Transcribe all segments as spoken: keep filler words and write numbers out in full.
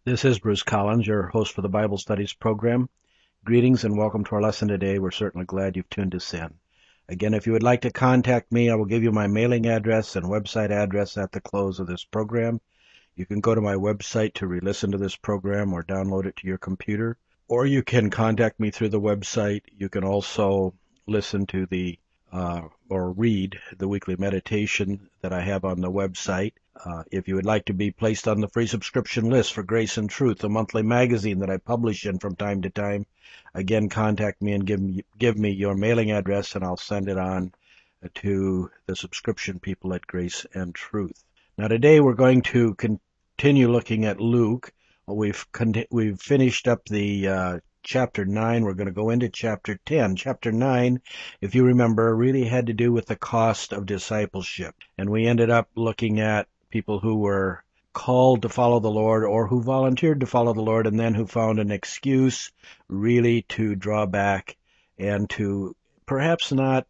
This is Bruce Collins, your host for the Bible Studies program. Greetings and welcome to our lesson today. We're certainly glad you've tuned us in. Again, if you would like to contact me, I will give you my mailing address and website address at the close of this program. You can go to my website to re-listen to this program or download it to your computer, or you can contact me through the website. You can also listen to the uh, or read the weekly meditation that I have on the website. Uh, if you would like to be placed on the free subscription list for Grace and Truth, a monthly magazine that I publish in from time to time, again, contact me and give me, give me your mailing address, and I'll send it on to the subscription people at Grace and Truth. Now, today we're going to continue looking at Luke. We've con- we've finished up the uh, chapter nine. We're going to go into chapter ten. Chapter nine, if you remember, really had to do with the cost of discipleship, and we ended up looking at people who were called to follow the Lord or who volunteered to follow the Lord and then who found an excuse really to draw back and to perhaps not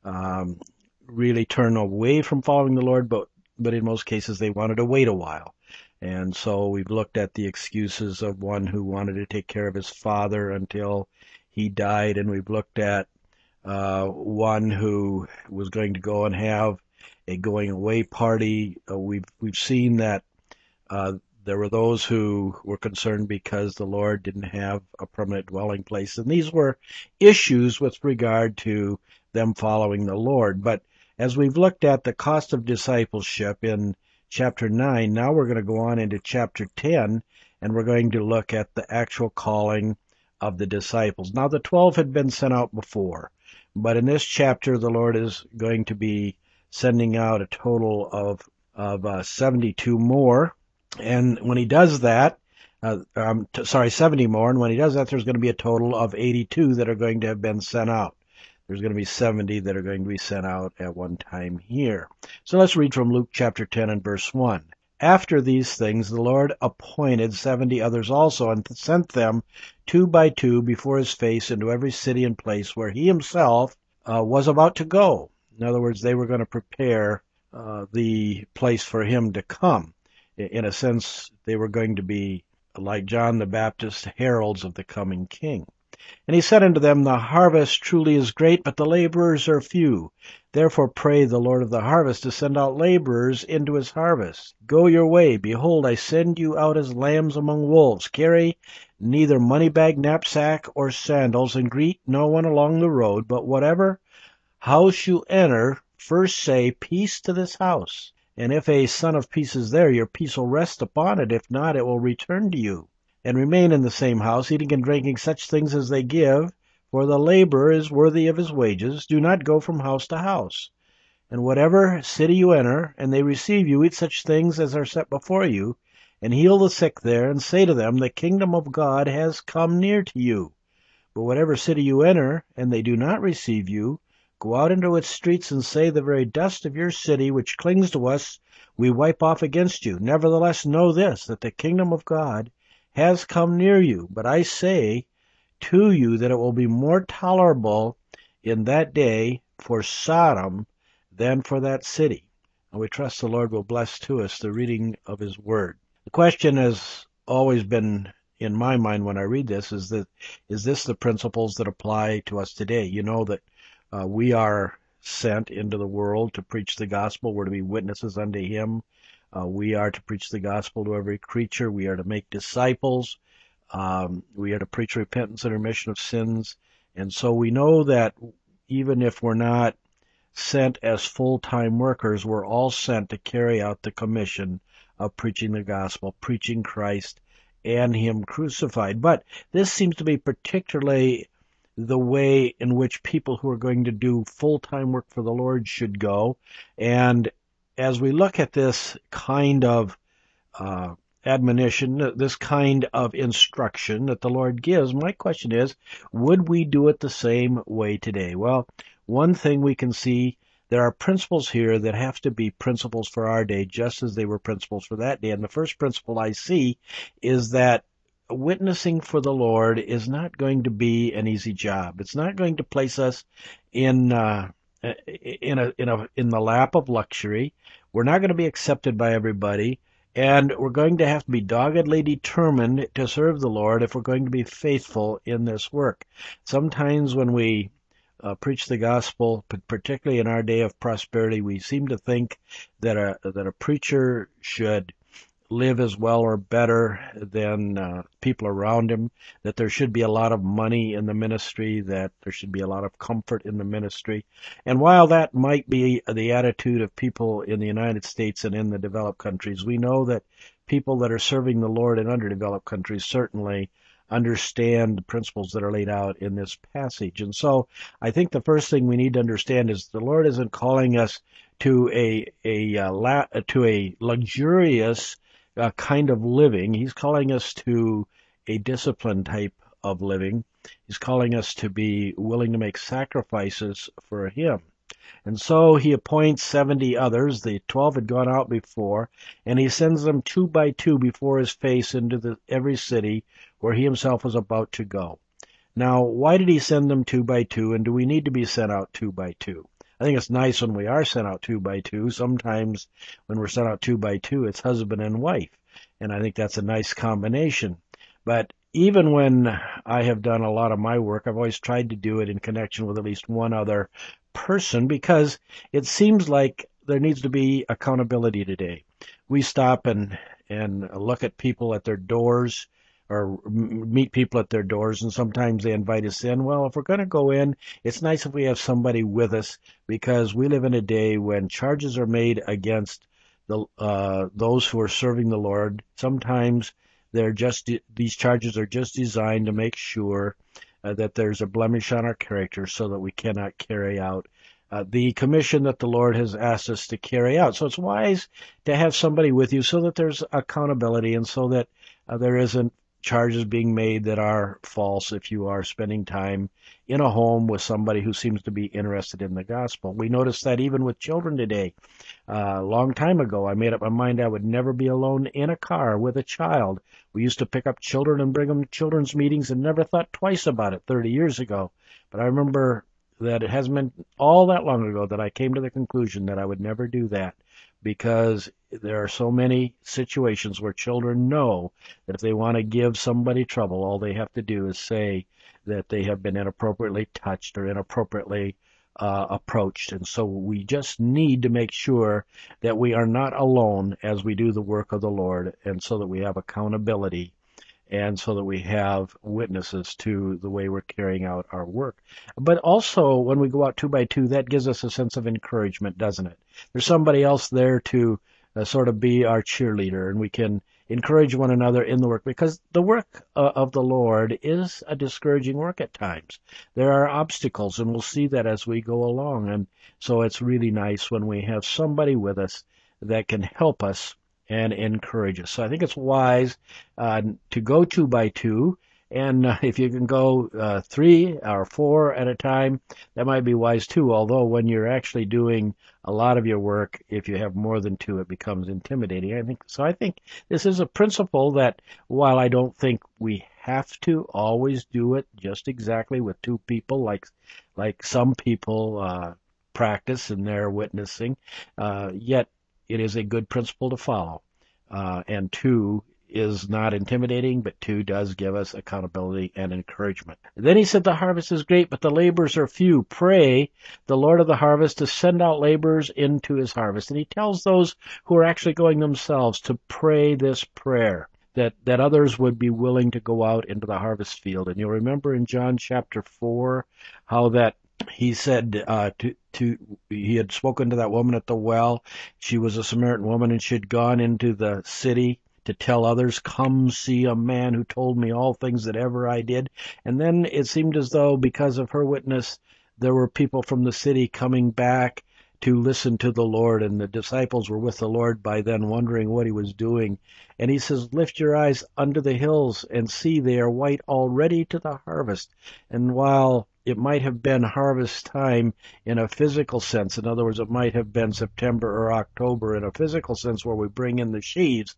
um, really turn away from following the Lord, but but in most cases they wanted to wait a while. And so we've looked at the excuses of one who wanted to take care of his father until he died, and we've looked at uh, one who was going to go and have a going away party. Uh, we've we've seen that uh, there were those who were concerned because the Lord didn't have a permanent dwelling place, and these were issues with regard to them following the Lord. But as we've looked at the cost of discipleship in chapter nine, now we're going to go on into chapter ten, and we're going to look at the actual calling of the disciples. Now, the twelve had been sent out before, but in this chapter, the Lord is going to be sending out a total of of uh, seventy-two more. And when he does that, uh, um, t- sorry, seventy more. And when he does that, there's going to be a total of eighty-two that are going to have been sent out. There's going to be seventy that are going to be sent out at one time here. So let's read from Luke chapter ten and verse one. After these things, the Lord appointed seventy others also, and sent them two by two before his face into every city and place where he himself uh, was about to go. In other words, they were going to prepare uh, the place for him to come. In a sense, they were going to be, like John the Baptist, heralds of the coming king. And he said unto them, The harvest truly is great, but the laborers are few. Therefore pray the Lord of the harvest to send out laborers into his harvest. Go your way. Behold, I send you out as lambs among wolves. Carry neither money bag, knapsack, or sandals, and greet no one along the road. But whatever house you enter, first say, Peace to this house. And if a son of peace is there, your peace will rest upon it. If not, it will return to you. And remain in the same house, eating and drinking such things as they give, for the laborer is worthy of his wages. Do not go from house to house. And whatever city you enter, and they receive you, eat such things as are set before you, and heal the sick there, and say to them, The kingdom of God has come near to you. But whatever city you enter, and they do not receive you, go out into its streets and say, The very dust of your city, which clings to us, we wipe off against you. Nevertheless, know this, that the kingdom of God has come near you. But I say to you that it will be more tolerable in that day for Sodom than for that city. And we trust the Lord will bless to us the reading of his word. The question has always been in my mind when I read this is that, is this the principles that apply to us today? You know that Uh, we are sent into the world to preach the gospel. We're to be witnesses unto him. Uh, we are to preach the gospel to every creature. We are to make disciples. Um, we are to preach repentance and remission of sins. And so we know that even if we're not sent as full-time workers, we're all sent to carry out the commission of preaching the gospel, preaching Christ and him crucified. But this seems to be particularly the way in which people who are going to do full-time work for the Lord should go. And as we look at this kind of uh, admonition, this kind of instruction that the Lord gives, my question is, would we do it the same way today? Well, one thing we can see, there are principles here that have to be principles for our day, just as they were principles for that day. And the first principle I see is that witnessing for the Lord is not going to be an easy job. It's not going to place us in uh, in a in a in the lap of luxury. We're not going to be accepted by everybody, And we're going to have to be doggedly determined to serve the Lord if we're going to be faithful in this work. Sometimes when we uh, preach the gospel, particularly in our day of prosperity, we seem to think that a that a preacher should live as well or better than uh, people around him, that there should be a lot of money in the ministry, that there should be a lot of comfort in the ministry. And while that might be the attitude of people in the United States and in the developed countries, we know that people that are serving the Lord in underdeveloped countries certainly understand the principles that are laid out in this passage. And so I think the first thing we need to understand is the Lord isn't calling us to a a uh, la, to a luxurious uh, kind of living. He's calling us to a disciplined type of living. He's calling us to be willing to make sacrifices for Him. And so he appoints seventy others. The twelve had gone out before, and he sends them two by two before his face into the, every city where he himself was about to go. Now, why did he send them two by two, and do we need to be sent out two by two? I think it's nice when we are sent out two by two. Sometimes when we're sent out two by two, it's husband and wife, and I think that's a nice combination. But even when I have done a lot of my work, I've always tried to do it in connection with at least one other person, because it seems like there needs to be accountability today. We stop and and look at people at their doors, or meet people at their doors, and sometimes they invite us in. Well, if we're going to go in, it's nice if we have somebody with us, because we live in a day when charges are made against the uh, those who are serving the Lord. Sometimes they're just these charges are just designed to make sure uh, that there's a blemish on our character, so that we cannot carry out uh, the commission that the Lord has asked us to carry out. So it's wise to have somebody with you, so that there's accountability, and so that uh, there isn't charges being made that are false if you are spending time in a home with somebody who seems to be interested in the gospel. We notice that even with children today. Uh, a long time ago, I made up my mind I would never be alone in a car with a child. We used to pick up children and bring them to children's meetings and never thought twice about it thirty years ago. But I remember that it hasn't been all that long ago that I came to the conclusion that I would never do that, because there are so many situations where children know that if they want to give somebody trouble, all they have to do is say that they have been inappropriately touched or inappropriately uh, approached. And so we just need to make sure that we are not alone as we do the work of the Lord, and so that we have accountability, and so that we have witnesses to the way we're carrying out our work. But also, when we go out two by two, that gives us a sense of encouragement, doesn't it? There's somebody else there to uh, sort of be our cheerleader, and we can encourage one another in the work, because the work uh, of the Lord is a discouraging work at times. There are obstacles, and we'll see that as we go along. And so it's really nice when we have somebody with us that can help us and encourage us. So I think it's wise uh, to go two by two, and uh, if you can go uh, three or four at a time, that might be wise too. Although when you're actually doing a lot of your work, if you have more than two, it becomes intimidating. I think so. I think this is a principle that, while I don't think we have to always do it just exactly with two people, like like some people uh, practice in their witnessing, uh, yet it is a good principle to follow. Uh, and two is not intimidating, but two does give us accountability and encouragement. Then he said, the harvest is great, but the laborers are few. Pray the Lord of the harvest to send out laborers into his harvest. And he tells those who are actually going themselves to pray this prayer, that, that others would be willing to go out into the harvest field. And you'll remember in John chapter four how that he said uh, to, to he had spoken to that woman at the well. She was a Samaritan woman, and she had gone into the city to tell others, come see a man who told me all things that ever I did. And then it seemed as though, because of her witness, there were people from the city coming back to listen to the Lord, and the disciples were with the Lord by then, wondering what he was doing. And he says, lift your eyes unto the hills and see, they are white already to the harvest. And while it might have been harvest time in a physical sense, in other words, it might have been September or October in a physical sense where we bring in the sheaves,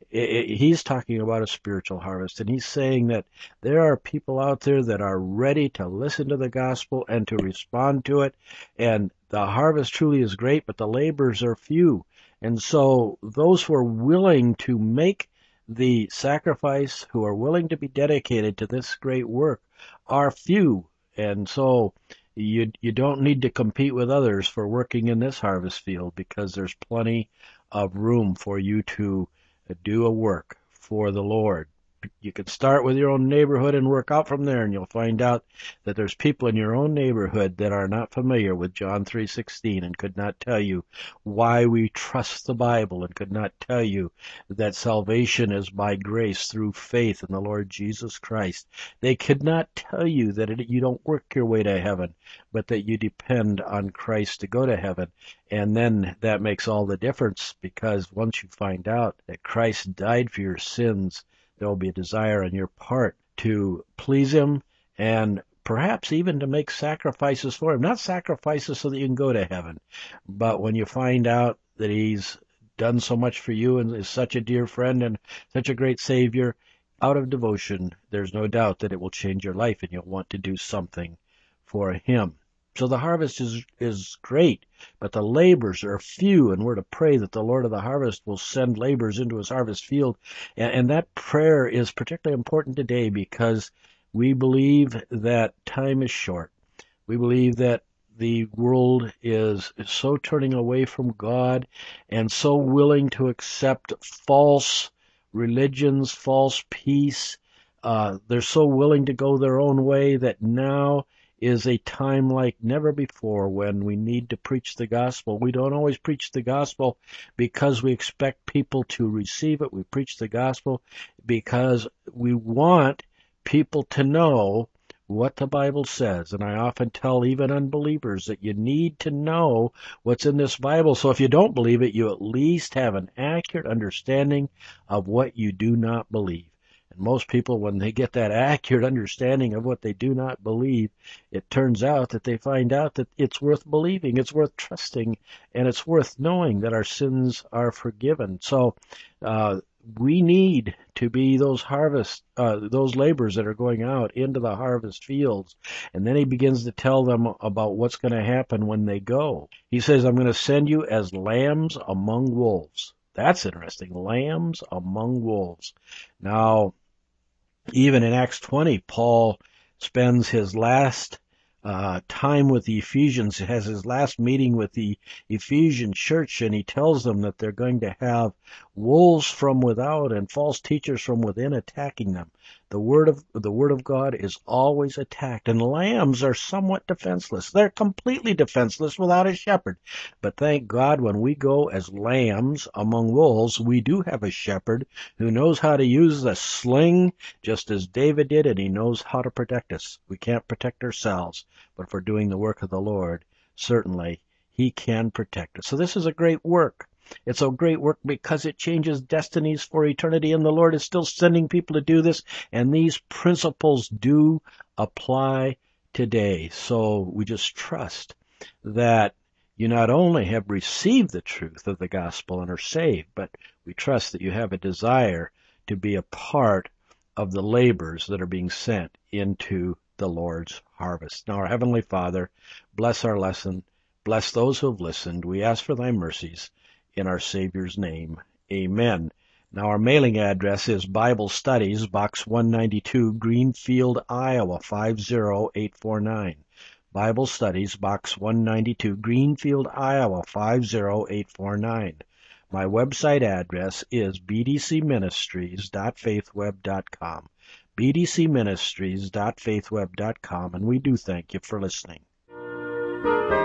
he's talking about a spiritual harvest. And he's saying that there are people out there that are ready to listen to the gospel and to respond to it. And the harvest truly is great, but the laborers are few. And so those who are willing to make the sacrifice, who are willing to be dedicated to this great work, are few. And so you you don't need to compete with others for working in this harvest field, because there's plenty of room for you to do a work for the Lord. You can start with your own neighborhood and work out from there, and you'll find out that there's people in your own neighborhood that are not familiar with John three sixteen and could not tell you why we trust the Bible, and could not tell you that salvation is by grace through faith in the Lord Jesus Christ. They could not tell you that it, you don't work your way to heaven, but that you depend on Christ to go to heaven. And then that makes all the difference, because once you find out that Christ died for your sins, there will be a desire on your part to please Him, and perhaps even to make sacrifices for Him. Not sacrifices so that you can go to heaven, but when you find out that He's done so much for you and is such a dear friend and such a great Savior, out of devotion, there's no doubt that it will change your life and you'll want to do something for Him. So the harvest is is great, but the labors are few, and we're to pray that the Lord of the harvest will send labors into His harvest field. And, and that prayer is particularly important today, because we believe that time is short. We believe that the world is, is so turning away from God and so willing to accept false religions, false peace. Uh, they're so willing to go their own way that now is a time like never before when we need to preach the gospel. We don't always preach the gospel because we expect people to receive it. We preach the gospel because we want people to know what the Bible says. And I often tell even unbelievers that you need to know what's in this Bible. So if you don't believe it, you at least have an accurate understanding of what you do not believe. And most people, when they get that accurate understanding of what they do not believe, it turns out that they find out that it's worth believing, it's worth trusting, and it's worth knowing that our sins are forgiven. So uh, we need to be those harvest, uh, those laborers that are going out into the harvest fields. And then he begins to tell them about what's going to happen when they go. He says, I'm going to send you as lambs among wolves. That's interesting. Lambs among wolves. Now, even in Acts twenty, Paul spends his last uh, time with the Ephesians, has his last meeting with the Ephesian church, and he tells them that they're going to have wolves from without and false teachers from within attacking them. The word of the word of God is always attacked, and lambs are somewhat defenseless. They're completely defenseless without a shepherd. But thank God, when we go as lambs among wolves, we do have a shepherd who knows how to use the sling just as David did, and he knows how to protect us. We can't protect ourselves, but if we're doing the work of the Lord, certainly He can protect us. So this is a great work. It's a great work because it changes destinies for eternity, and the Lord is still sending people to do this, and these principles do apply today. So we just trust that you not only have received the truth of the gospel and are saved, but we trust that you have a desire to be a part of the labors that are being sent into the Lord's harvest. Now, our Heavenly Father, bless our lesson. Bless those who have listened. We ask for thy mercies in our Savior's name. Amen. Now, our mailing address is Bible Studies, Box one ninety-two, Greenfield, Iowa, five zero eight four nine. Bible Studies, Box one ninety-two, Greenfield, Iowa, five zero eight four nine. My website address is b d c ministries dot faithweb dot com. b d c ministries dot faithweb dot com, and we do thank you for listening.